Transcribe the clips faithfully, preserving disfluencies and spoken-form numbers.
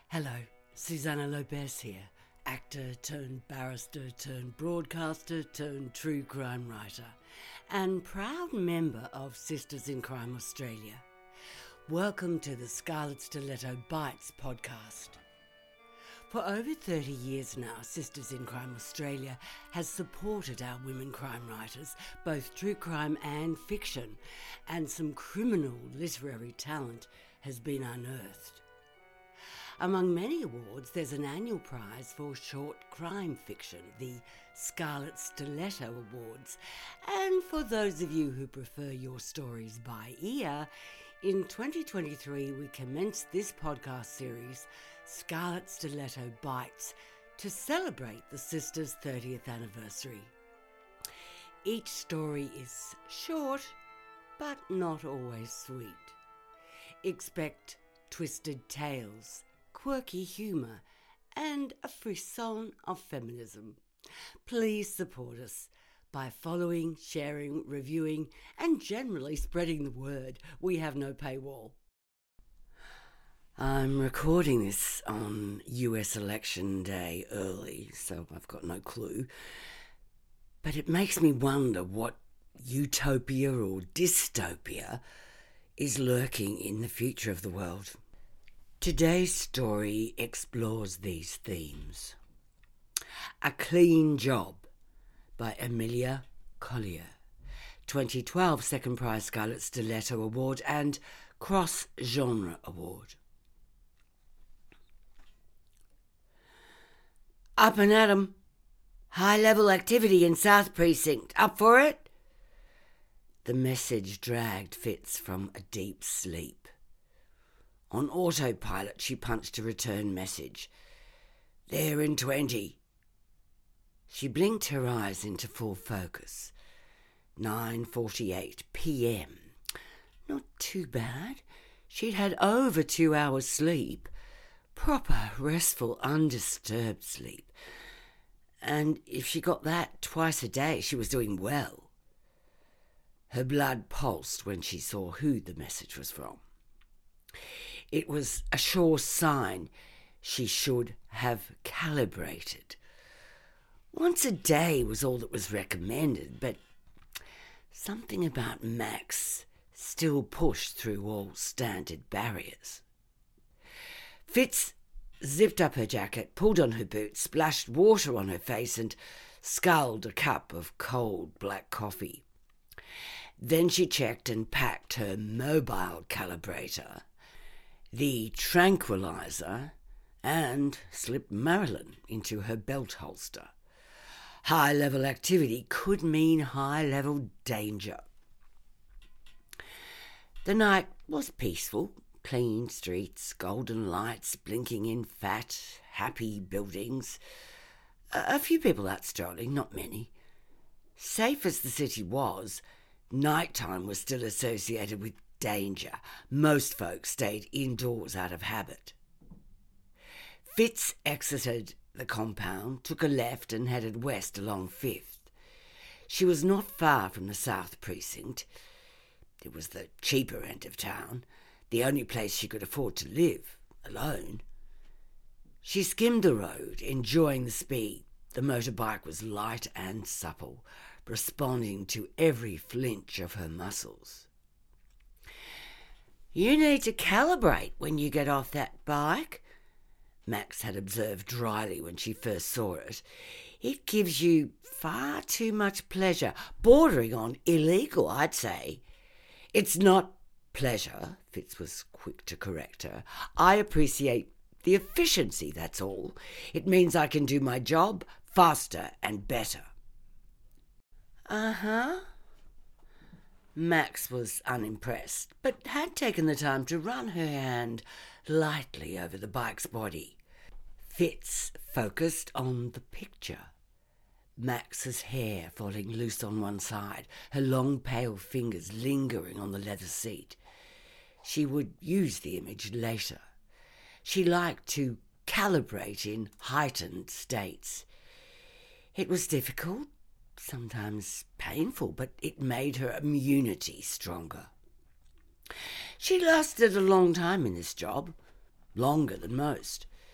Hello, Susana Lopez here, actor turned barrister turned broadcaster turned true crime writer, and proud member of Sisters in Crime Australia. Welcome to the Scarlet Stiletto Bites podcast. For over thirty years now, Sisters in Crime Australia has supported our women crime writers, both true crime and fiction, and some criminal literary talent has been unearthed. Among many awards, there's an annual prize for short crime fiction, the Scarlet Stiletto Awards. And for those of you who prefer your stories by ear, in twenty twenty-three we commenced this podcast series, Scarlet Stiletto Bites, to celebrate the Sisters' thirtieth anniversary. Each story is short, but not always sweet. Expect twisted tales, quirky humour, and a frisson of feminism. Please support us by following, sharing, reviewing, and generally spreading the word. We have no paywall. I'm recording this on U S election day early, so I've got no clue. But it makes me wonder what utopia or dystopia is lurking in the future of the world. Today's story explores these themes. A Clean Job by Emilia Collier, twenty twelve Second Prize Scarlet Stiletto Award and Cross Genre Award. Up and at 'em. High level activity in South Precinct. Up for it? The message dragged Fitz from a deep sleep. On autopilot, she punched a return message. There in twenty. She blinked her eyes into full focus. nine forty-eight p.m. Not too bad. She'd had over two hours sleep. Proper, restful, undisturbed sleep. And if she got that twice a day, she was doing well. Her blood pulsed when she saw who the message was from. It was a sure sign she should have calibrated. Once a day was all that was recommended, but something about Max still pushed through all standard barriers. Fitz zipped up her jacket, pulled on her boots, splashed water on her face and sculled a cup of cold black coffee. Then she checked and packed her mobile calibrator, the tranquilizer, and slipped Marilyn into her belt holster. High-level activity could mean high-level danger. The night was peaceful. Clean streets, golden lights blinking in fat, happy buildings. A, a few people out strolling, not many. Safe as the city was, nighttime was still associated with danger. Most folks stayed indoors out of habit. Fitz exited the compound, took a left and headed west along Fifth. She was not far from the South Precinct. It was the cheaper end of town, the only place she could afford to live, alone. She skimmed the road, enjoying the speed. The motorbike was light and supple, responding to every flinch of her muscles. You need to calibrate when you get off that bike, Max had observed dryly when she first saw it. It gives you far too much pleasure, bordering on illegal, I'd say. It's not pleasure, Fitz was quick to correct her. I appreciate the efficiency, that's all. It means I can do my job faster and better. Uh-huh. Max was unimpressed, but had taken the time to run her hand lightly over the bike's body. Fitz focused on the picture. Max's hair falling loose on one side, her long pale fingers lingering on the leather seat. She would use the image later. She liked to calibrate in heightened states. It was difficult, sometimes painful, but it made her immunity stronger. She lasted a long time in this job, longer than most.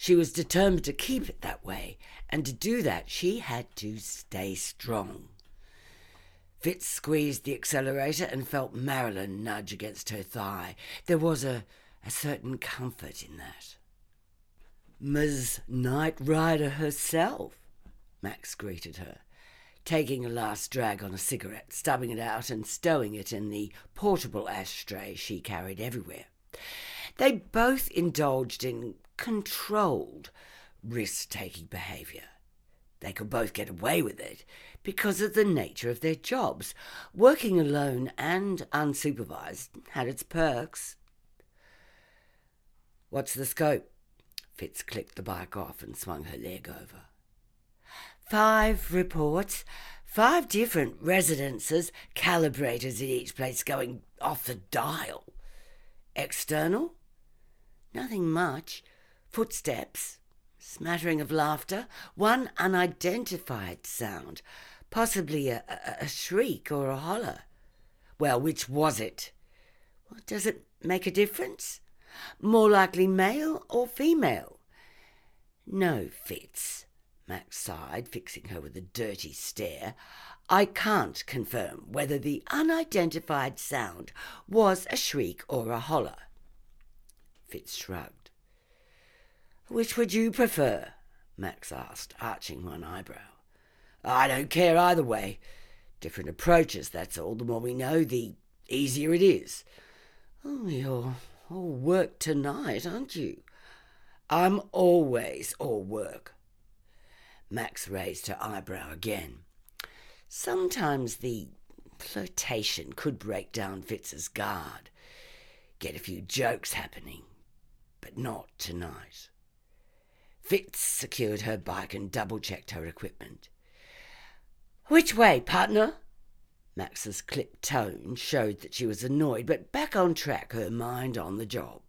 She was determined to keep it that way, and to do that she had to stay strong. Fitz squeezed the accelerator and felt Marilyn nudge against her thigh. There was a, a certain comfort in that. "Miz Knight Rider herself," Max greeted her, taking a last drag on a cigarette, stubbing it out and stowing it in the portable ashtray she carried everywhere. They both indulged in controlled, risk-taking behaviour. They could both get away with it because of the nature of their jobs. Working alone and unsupervised had its perks. "What's the scope?" Fitz clicked the bike off and swung her leg over. Five reports, five different residences, calibrators in each place going off the dial. External? Nothing much. Footsteps, smattering of laughter, one unidentified sound, possibly a, a, a shriek or a holler. Well, which was it? Well, does it make a difference? More likely male or female? No, Fitz, Max sighed, fixing her with a dirty stare. I can't confirm whether the unidentified sound was a shriek or a holler. Fitz shrugged. Which would you prefer? Max asked, arching one eyebrow. I don't care either way. Different approaches, that's all. The more we know, the easier it is. Oh, you're all work tonight, aren't you? I'm always all work. Max raised her eyebrow again. Sometimes the flirtation could break down Fitz's guard, get a few jokes happening, but not tonight. Fitz secured her bike and double-checked her equipment. Which way, partner? Max's clipped tone showed that she was annoyed, but back on track, her mind on the job.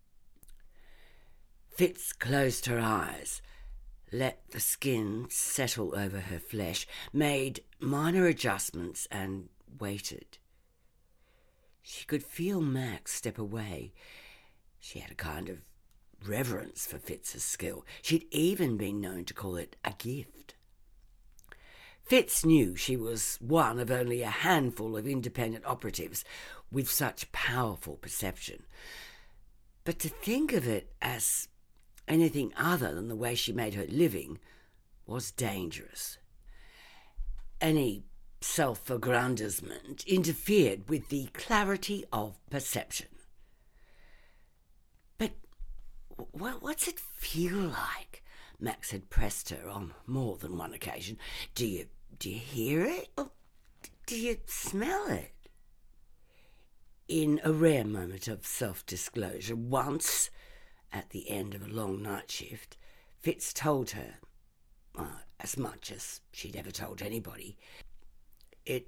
Fitz closed her eyes, let the skin settle over her flesh, made minor adjustments and waited. She could feel Max step away. She had a kind of reverence for Fitz's skill. She'd even been known to call it a gift. Fitz knew she was one of only a handful of independent operatives with such powerful perception. But to think of it as anything other than the way she made her living was dangerous. Any self-aggrandizement interfered with the clarity of perception. But what's it feel like? Max had pressed her on more than one occasion. Do you do you hear it? Or do you smell it? In a rare moment of self-disclosure, once, at the end of a long night shift, Fitz told her, uh, as much as she'd ever told anybody, it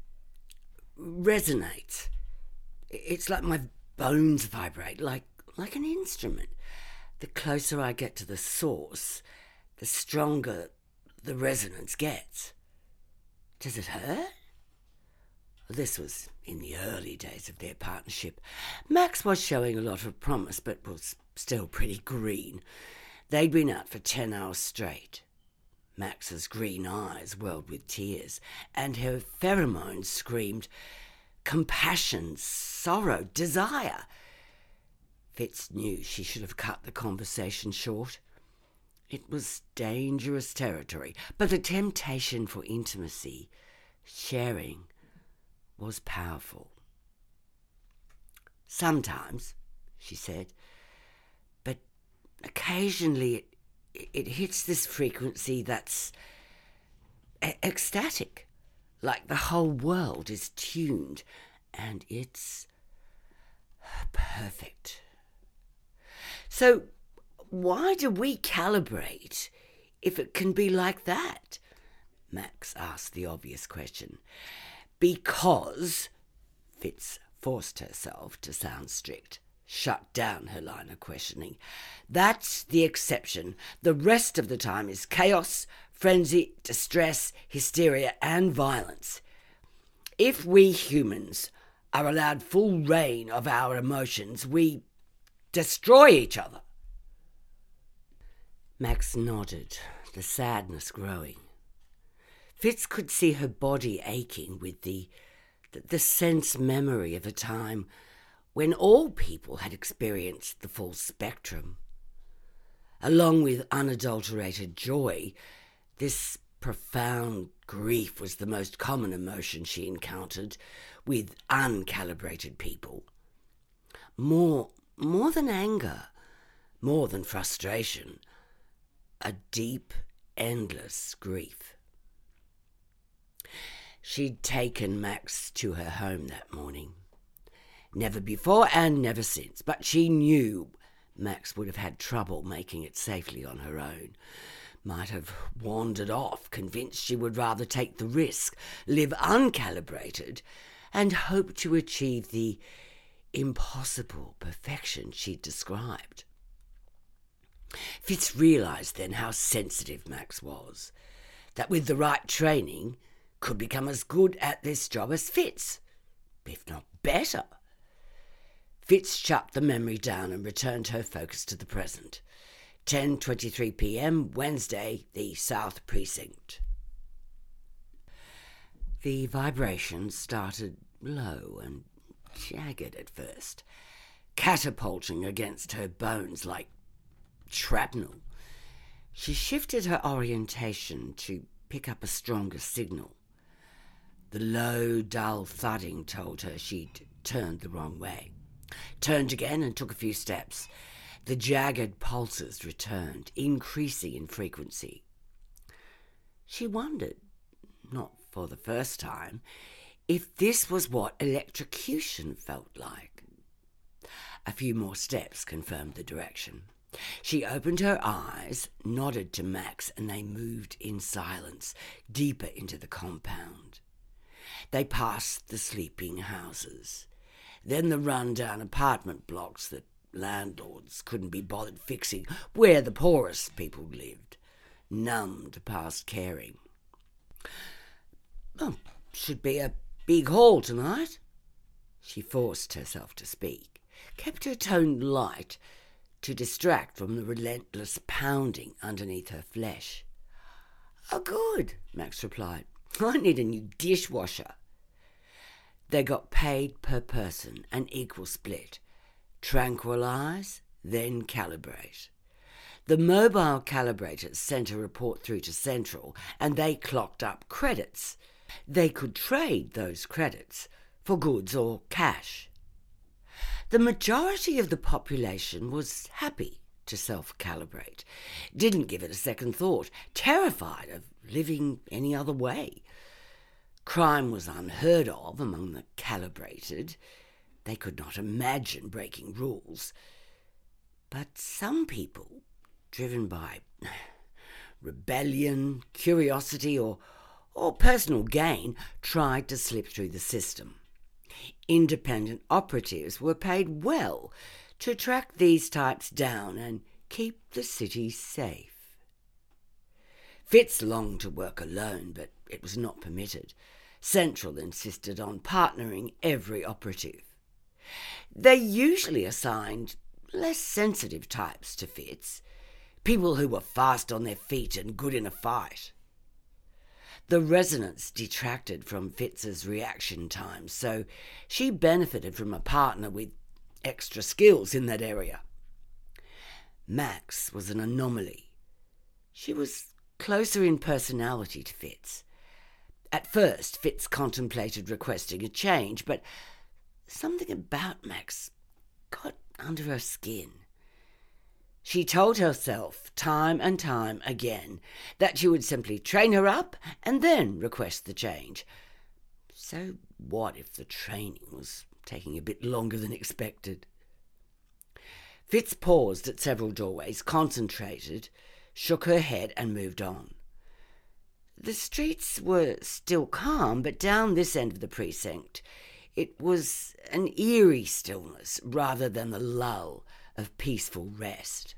resonates. It's like my bones vibrate, like like an instrument. The closer I get to the source, the stronger the resonance gets. Does it hurt? This was in the early days of their partnership. Max was showing a lot of promise, but was still pretty green. They'd been out for ten hours straight. Max's green eyes welled with tears, and her pheromones screamed compassion, sorrow, desire. Fitz knew she should have cut the conversation short. It was dangerous territory, but the temptation for intimacy, sharing, was powerful. Sometimes, she said, but occasionally it, it hits this frequency that's e- ecstatic, like the whole world is tuned and it's perfect. So why do we calibrate if it can be like that? Max asked the obvious question. Because, Fitz forced herself to sound strict, shut down her line of questioning. That's the exception. The rest of the time is chaos, frenzy, distress, hysteria, and violence. If we humans are allowed full reign of our emotions, we destroy each other. Max nodded, the sadness growing. Fitz could see her body aching with the, the, the sense memory of a time when all people had experienced the full spectrum. Along with unadulterated joy, this profound grief was the most common emotion she encountered with uncalibrated people. More, more than anger, more than frustration, a deep, endless grief. She'd taken Max to her home that morning. Never before and never since, but she knew Max would have had trouble making it safely on her own. Might have wandered off, convinced she would rather take the risk, live uncalibrated, and hope to achieve the impossible perfection she'd described. Fitz realised then how sensitive Max was, that with the right training could become as good at this job as Fitz, if not better. Fitz shut the memory down and returned her focus to the present. ten twenty-three p.m, Wednesday, the South Precinct. The vibration started low and jagged at first, catapulting against her bones like shrapnel. She shifted her orientation to pick up a stronger signal. The low, dull thudding told her she'd turned the wrong way. Turned again and took a few steps. The jagged pulses returned, increasing in frequency. She wondered, not for the first time, if this was what electrocution felt like. A few more steps confirmed the direction. She opened her eyes, nodded to Max, and they moved in silence, deeper into the compound. They passed the sleeping houses, then the run-down apartment blocks that landlords couldn't be bothered fixing, where the poorest people lived, numbed past caring. Oh, should be a big haul tonight. She forced herself to speak, kept her tone light to distract from the relentless pounding underneath her flesh. Oh, good, Max replied. I need a new dishwasher. They got paid per person, an equal split. Tranquilize, then calibrate. The mobile calibrators sent a report through to Central, and they clocked up credits. They could trade those credits for goods or cash. The majority of the population was happy to self-calibrate, didn't give it a second thought, terrified of living any other way. Crime was unheard of among the calibrated. They could not imagine breaking rules. But some people, driven by rebellion, curiosity, or, or personal gain, tried to slip through the system. Independent operatives were paid well to track these types down and keep the city safe. Fitz longed to work alone, but it was not permitted. Central insisted on partnering every operative. They usually assigned less sensitive types to Fitz, people who were fast on their feet and good in a fight. The resonance detracted from Fitz's reaction time, so she benefited from a partner with extra skills in that area. Max was an anomaly. She was closer in personality to Fitz. At first, Fitz contemplated requesting a change, but something about Max got under her skin. She told herself time and time again that she would simply train her up and then request the change. So what if the training was taking a bit longer than expected? Fitz paused at several doorways, concentrated, shook her head and moved on. The streets were still calm, but down this end of the precinct it was an eerie stillness rather than the lull of peaceful rest.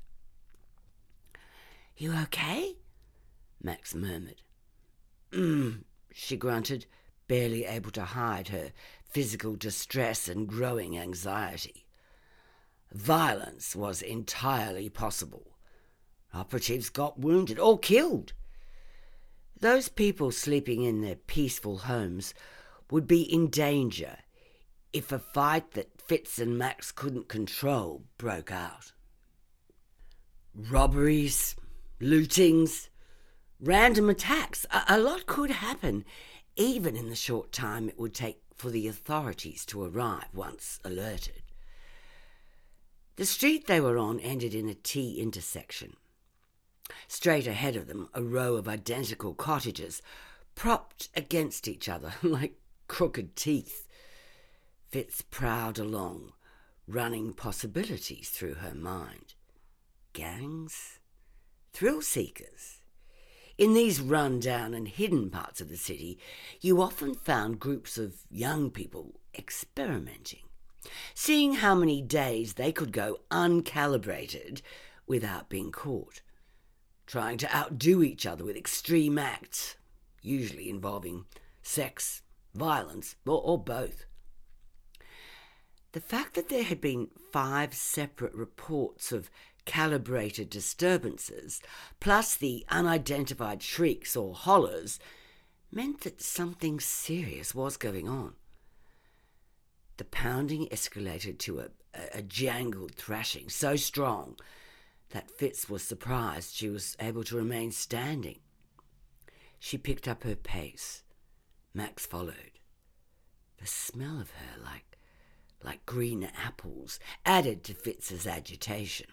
"You okay?" Max murmured. Mm, she grunted, barely able to hide her physical distress and growing anxiety. Violence was entirely possible. Operatives got wounded or killed. Those people sleeping in their peaceful homes would be in danger if a fight that Fitz and Max couldn't control broke out. Robberies, lootings, random attacks, a, a lot could happen, even in the short time it would take for the authorities to arrive once alerted. The street they were on ended in a T intersection. Straight ahead of them, a row of identical cottages propped against each other like crooked teeth. Fitz prowled along, running possibilities through her mind. Gangs? Thrill seekers? In these run-down and hidden parts of the city, you often found groups of young people experimenting, seeing how many days they could go uncalibrated without being caught, trying to outdo each other with extreme acts, usually involving sex, violence, or, or both. The fact that there had been five separate reports of calibrated disturbances, plus the unidentified shrieks or hollers, meant that something serious was going on. The pounding escalated to a, a, a jangled thrashing so strong that Fitz was surprised she was able to remain standing. She picked up her pace. Max followed. The smell of her, like like green apples, added to Fitz's agitation.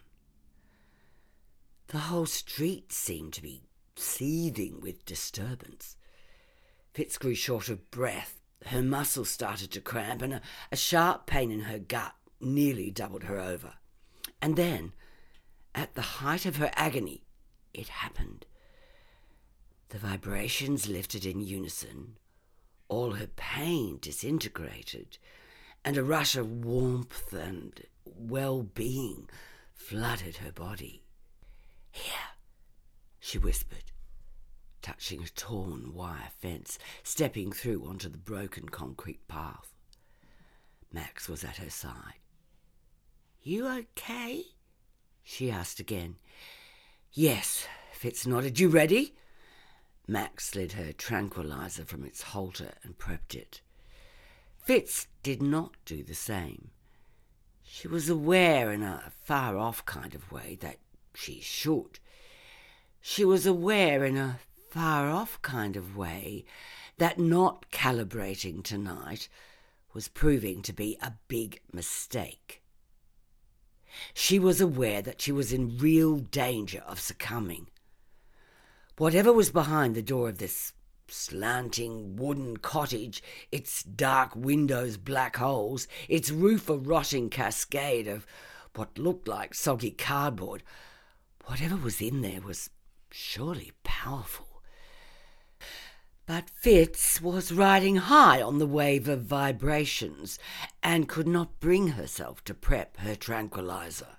The whole street seemed to be seething with disturbance. Fitz grew short of breath. Her muscles started to cramp, and a, a sharp pain in her gut nearly doubled her over. And then, at the height of her agony, it happened. The vibrations lifted in unison. All her pain disintegrated, and a rush of warmth and well-being flooded her body. "Here," she whispered, touching a torn wire fence, stepping through onto the broken concrete path. Max was at her side. "You okay?" she asked again. "Yes," Fitz nodded. "You ready?" Max slid her tranquilizer from its holster and prepped it. Fitz did not do the same. She was aware in a far-off kind of way that she should. She was aware in a far-off kind of way that not calibrating tonight was proving to be a big mistake. She was aware that she was in real danger of succumbing. Whatever was behind the door of this slanting wooden cottage, its dark windows black holes, its roof a rotting cascade of what looked like soggy cardboard, whatever was in there was surely powerful. But Fitz was riding high on the wave of vibrations and could not bring herself to prep her tranquilizer.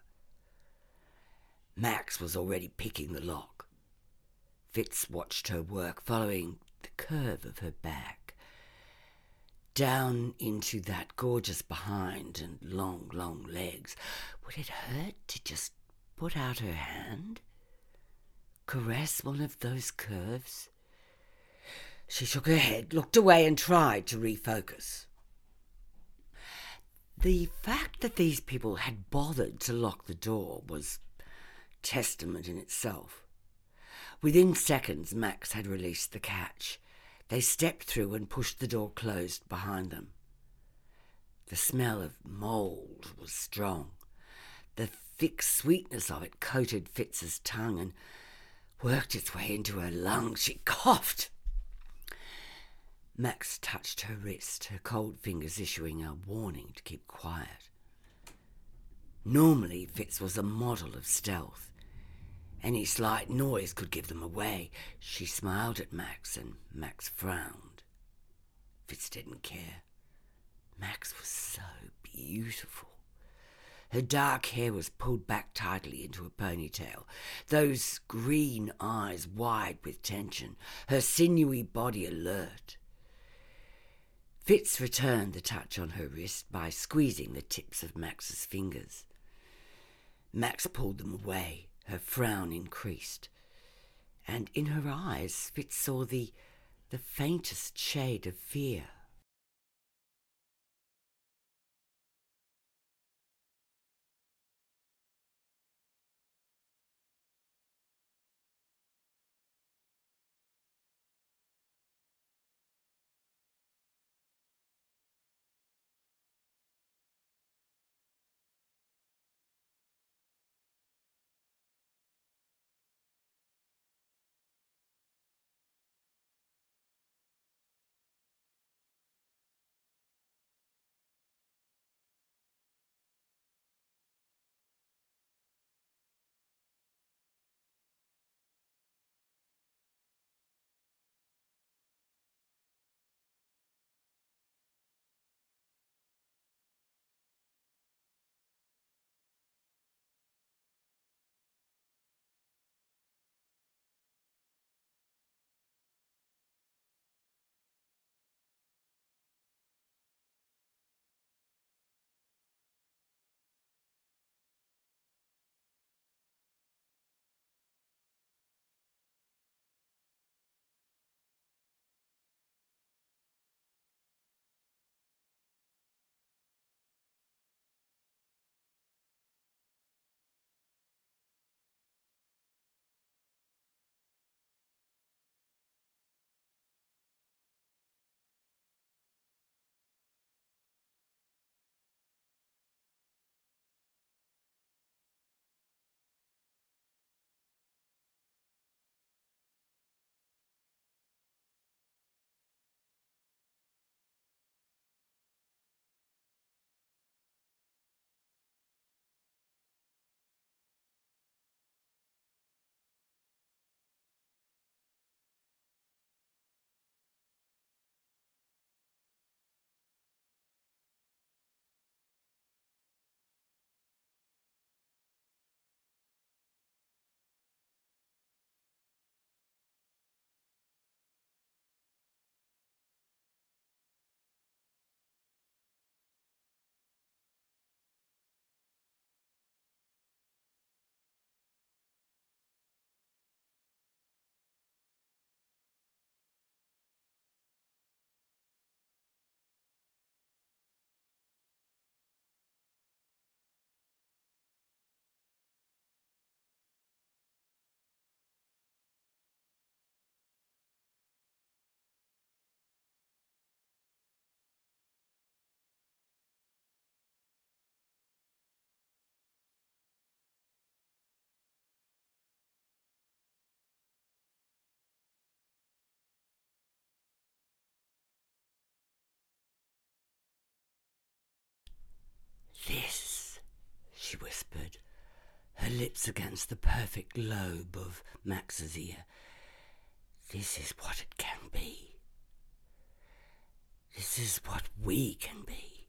Max was already picking the lock. Fitz watched her work, following the curve of her back, down into that gorgeous behind and long, long legs. Would it hurt to just put out her hand? Caress one of those curves? She shook her head, looked away, and tried to refocus. The fact that these people had bothered to lock the door was testament in itself. Within seconds, Max had released the catch. They stepped through and pushed the door closed behind them. The smell of mould was strong. The thick sweetness of it coated Fitz's tongue and worked its way into her lungs. She coughed. Max touched her wrist, her cold fingers issuing a warning to keep quiet. Normally, Fitz was a model of stealth. Any slight noise could give them away. She smiled at Max, and Max frowned. Fitz didn't care. Max was so beautiful. Her dark hair was pulled back tightly into a ponytail, those green eyes wide with tension, her sinewy body alert. Fitz returned the touch on her wrist by squeezing the tips of Max's fingers. Max pulled them away, Her frown increased, and in her eyes Fitz saw the, the faintest shade of fear. "This," she whispered, her lips against the perfect lobe of Max's ear. "This is what it can be. This is what we can be."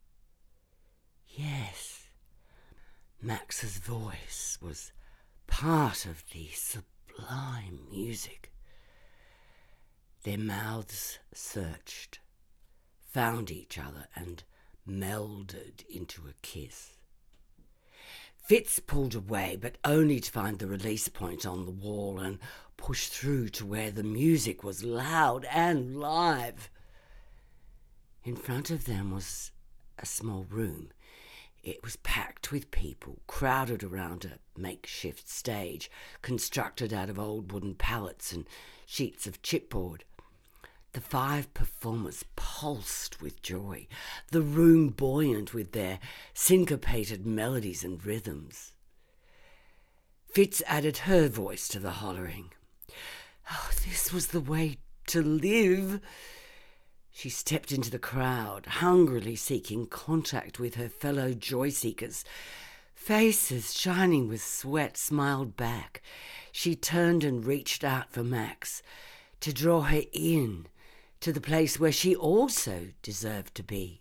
Yes, Max's voice was part of the sublime music. Their mouths searched, found each other, and melded into a kiss. Fitz pulled away, but only to find the release point on the wall and push through to where the music was loud and live. In front of them was a small room. It was packed with people, crowded around a makeshift stage constructed out of old wooden pallets and sheets of chipboard. The five performers pulsed with joy, the room buoyant with their syncopated melodies and rhythms. Fitz added her voice to the hollering. Oh, this was the way to live. She stepped into the crowd, hungrily seeking contact with her fellow joy-seekers. Faces shining with sweat smiled back. She turned and reached out for Max to draw her in to the place where she also deserved to be.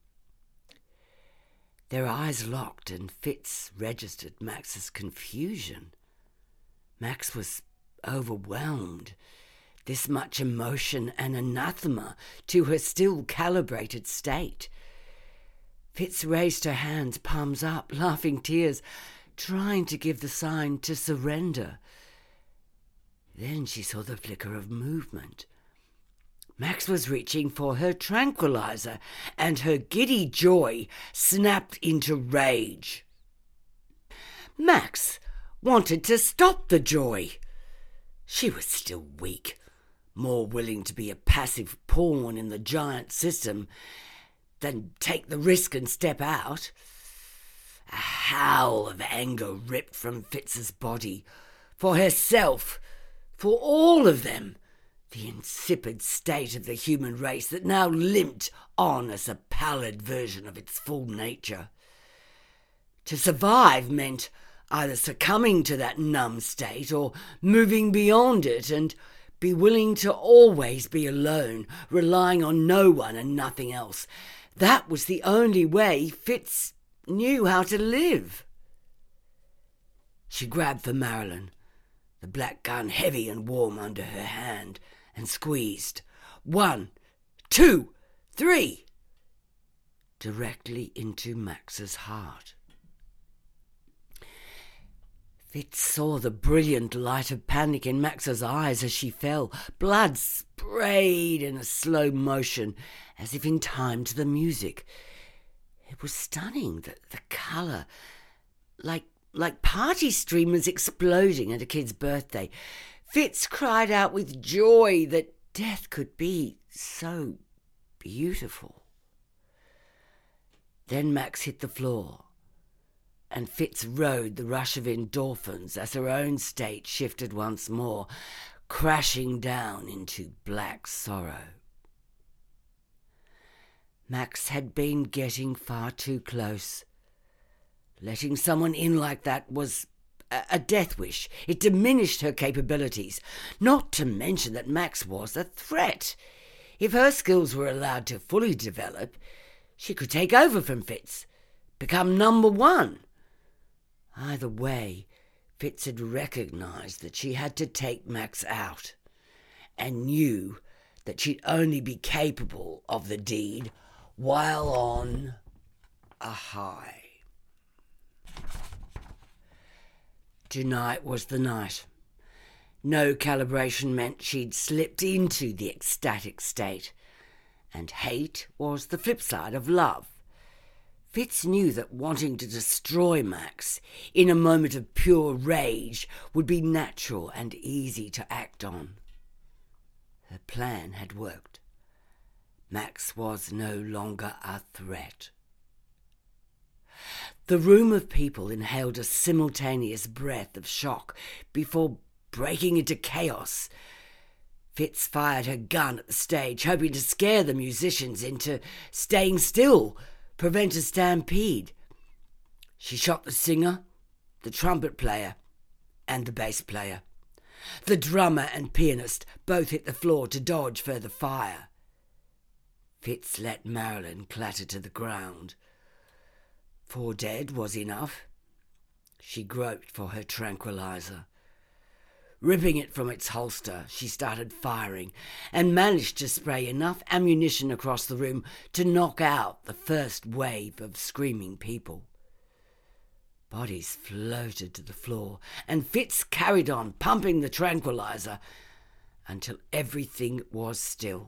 Their eyes locked, and Fitz registered Max's confusion. Max was overwhelmed. This much emotion and anathema to her still calibrated state. Fitz raised her hands, palms up, laughing tears. trying to give the sign to surrender. Then she saw the flicker of movement. Max was reaching for her tranquilizer, and her giddy joy snapped into rage. Max wanted to stop the joy. She was still weak, more willing to be a passive pawn in the giant system than take the risk and step out. A howl of anger ripped from Fitz's body, for herself, for all of them, the insipid state of the human race that now limped on as a pallid version of its full nature. To survive meant either succumbing to that numb state or moving beyond it and be willing to always be alone, relying on no one and nothing else. That was the only way Fitz knew how to live. She grabbed for Marilyn, the black gun heavy and warm under her hand, and squeezed. One, two, three, directly into Max's heart. Fitz saw the brilliant light of panic in Max's eyes as she fell. Blood sprayed in a slow motion, as if in time to the music. It was stunning, the, the colour, like, like party streamers exploding at a kid's birthday. Fitz cried out with joy that death could be so beautiful. Then Max hit the floor, and Fitz rode the rush of endorphins as her own state shifted once more, crashing down into black sorrow. Max had been getting far too close. Letting someone in like that was a, a death wish. It diminished her capabilities, not to mention that Max was a threat. If her skills were allowed to fully develop, she could take over from Fitz, become number one. Either way, Fitz had recognised that she had to take Max out, and knew that she'd only be capable of the deed while on a high. Tonight was the night. No calibration meant she'd slipped into the ecstatic state, and hate was the flip side of love. Fitz knew that wanting to destroy Max in a moment of pure rage would be natural and easy to act on. Her plan had worked. Max was no longer a threat. The room of people inhaled a simultaneous breath of shock before breaking into chaos. Fitz fired her gun at the stage, hoping to scare the musicians into staying still, prevent a stampede. She shot the singer, the trumpet player, and the bass player. The drummer and pianist both hit the floor to dodge further fire. Fitz let Marilyn clatter to the ground. Four dead was enough. She groped for her tranquilizer. Ripping it from its holster, she started firing and managed to spray enough ammunition across the room to knock out the first wave of screaming people. Bodies floated to the floor, and Fitz carried on, pumping the tranquilizer until everything was still.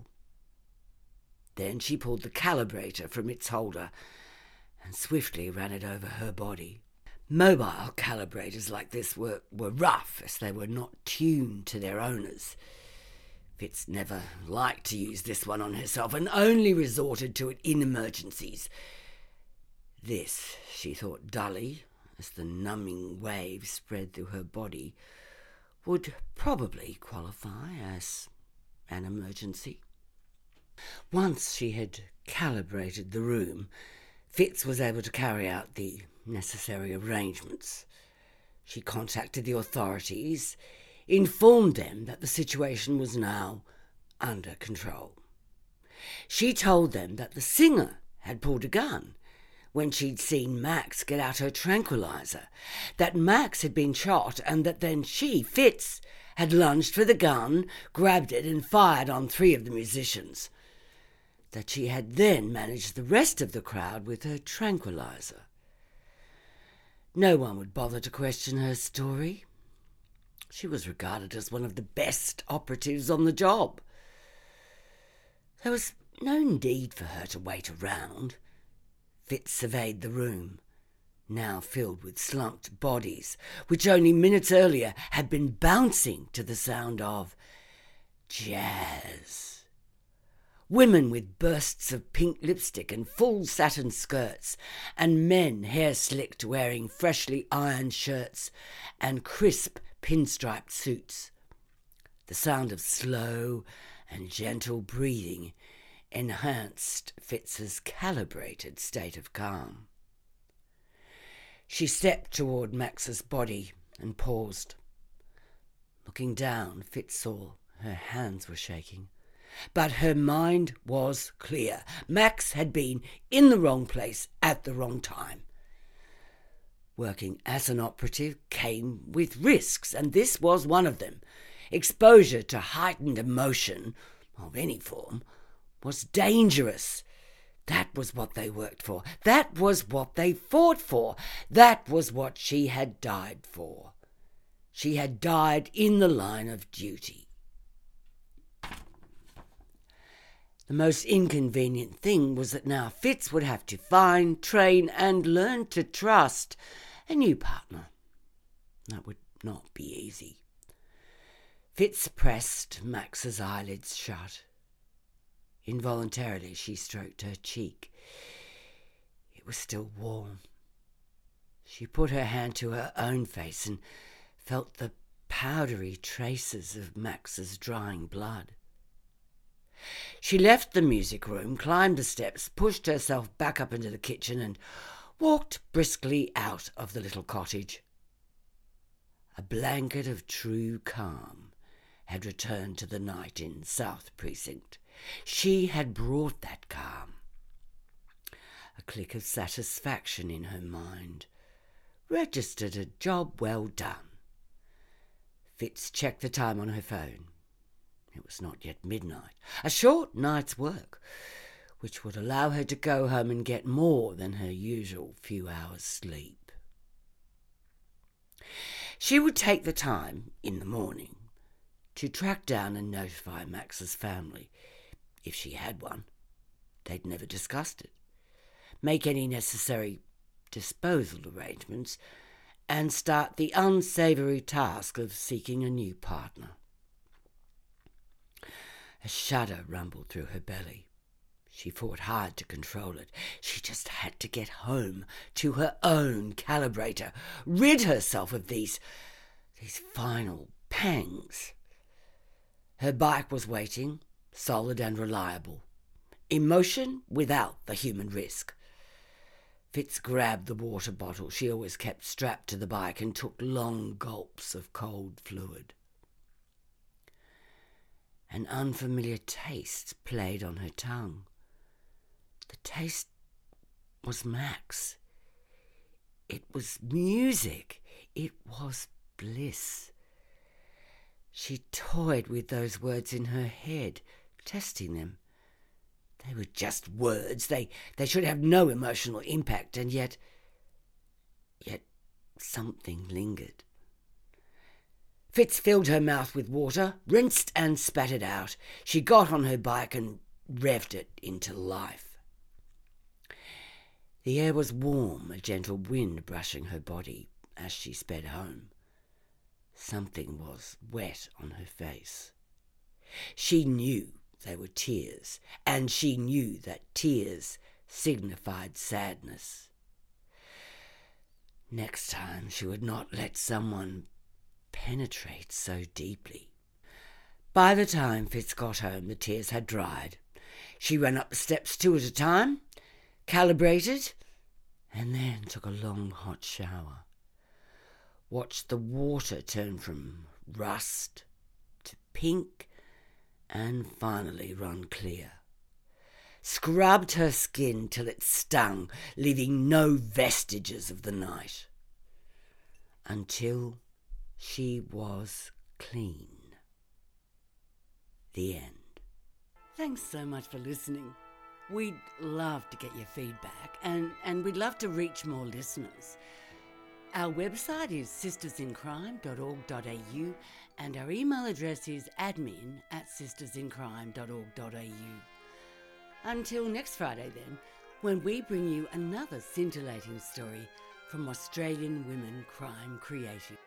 Then she pulled the calibrator from its holder and swiftly ran it over her body. Mobile calibrators like this were, were rough, as they were not tuned to their owners. Fitz never liked to use this one on herself and only resorted to it in emergencies. This, she thought dully, as the numbing waves spread through her body, would probably qualify as an emergency. Once she had calibrated the room, Fitz was able to carry out the necessary arrangements. She contacted the authorities, informed them that the situation was now under control. She told them that the singer had pulled a gun when she'd seen Max get out her tranquilizer, that Max had been shot, and that then she, Fitz, had lunged for the gun, grabbed it and fired on three of the musicians. That she had then managed the rest of the crowd with her tranquilizer. No one would bother to question her story. She was regarded as one of the best operatives on the job. There was no need for her to wait around. Fitz surveyed the room, now filled with slumped bodies, which only minutes earlier had been bouncing to the sound of jazz. Women with bursts of pink lipstick and full satin skirts, and men hair slicked wearing freshly ironed shirts and crisp pinstriped suits. The sound of slow and gentle breathing enhanced Fitz's calibrated state of calm. She stepped toward Max's body and paused. Looking down, Fitz saw her hands were shaking. But her mind was clear. Max had been in the wrong place at the wrong time. Working as an operative came with risks, and this was one of them. Exposure to heightened emotion, of any form, was dangerous. That was what they worked for. That was what they fought for. That was what she had died for. She had died in the line of duty. The most inconvenient thing was that now Fitz would have to find, train, and learn to trust a new partner. That would not be easy. Fitz pressed Max's eyelids shut. Involuntarily, she stroked her cheek. It was still warm. She put her hand to her own face and felt the powdery traces of Max's drying blood. She left the music room, climbed the steps, pushed herself back up into the kitchen and walked briskly out of the little cottage. A blanket of true calm had returned to the night in South Precinct. She had brought that calm. A click of satisfaction in her mind registered a job well done. Fitz checked the time on her phone. It was not yet midnight. A short night's work, which would allow her to go home and get more than her usual few hours' sleep. She would take the time, in the morning, to track down and notify Max's family, if she had one. They'd never discussed it. Make any necessary disposal arrangements, and start the unsavoury task of seeking a new partner. A shudder rumbled through her belly. She fought hard to control it. She just had to get home to her own calibrator, rid herself of these, these final pangs. Her bike was waiting, solid and reliable. Emotion without the human risk. Fitz grabbed the water bottle she always kept strapped to the bike and took long gulps of cold fluid. An unfamiliar taste played on her tongue. The taste was Max. It was music. It was bliss. She toyed with those words in her head, testing them. They were just words. They, they should have no emotional impact, and yet, yet something lingered. Fitz filled her mouth with water, rinsed and spat it out. She got on her bike and revved it into life. The air was warm, a gentle wind brushing her body as she sped home. Something was wet on her face. She knew they were tears, and she knew that tears signified sadness. Next time she would not let someone penetrate so deeply. By the time Fitz got home, the tears had dried. She ran up the steps two at a time, calibrated, and then took a long hot shower. Watched the water turn from rust to pink and finally run clear. Scrubbed her skin till it stung, leaving no vestiges of the night. Until she was clean. The end. Thanks so much for listening. We'd love to get your feedback, and, and we'd love to reach more listeners. Our website is sisters in crime dot org dot a u and our email address is admin at sisters in crime dot org dot a u. Until next Friday then, when we bring you another scintillating story from Australian women crime creative.